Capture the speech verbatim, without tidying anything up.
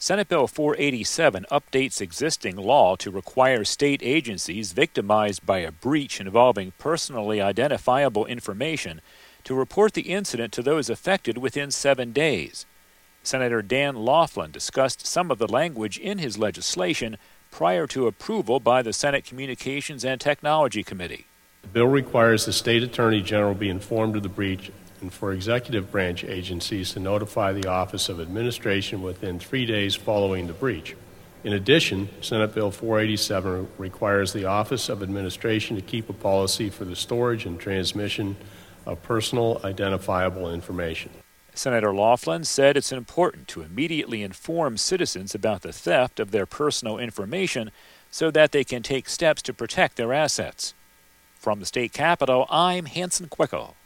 Senate Bill four eighty-seven updates existing law to require state agencies victimized by a breach involving personally identifiable information to report the incident to those affected within seven days. Senator Dan Laughlin discussed some of the language in his legislation prior to approval by the Senate Communications and Technology Committee. The bill requires the state attorney general be informed of the breach and for executive branch agencies to notify the Office of Administration within three days following the breach. In addition, Senate Bill four eighty-seven requires the Office of Administration to keep a policy for the storage and transmission of personal identifiable information. Senator Laughlin said it's important to immediately inform citizens about the theft of their personal information so that they can take steps to protect their assets. From the state capitol, I'm Hanson Quickel.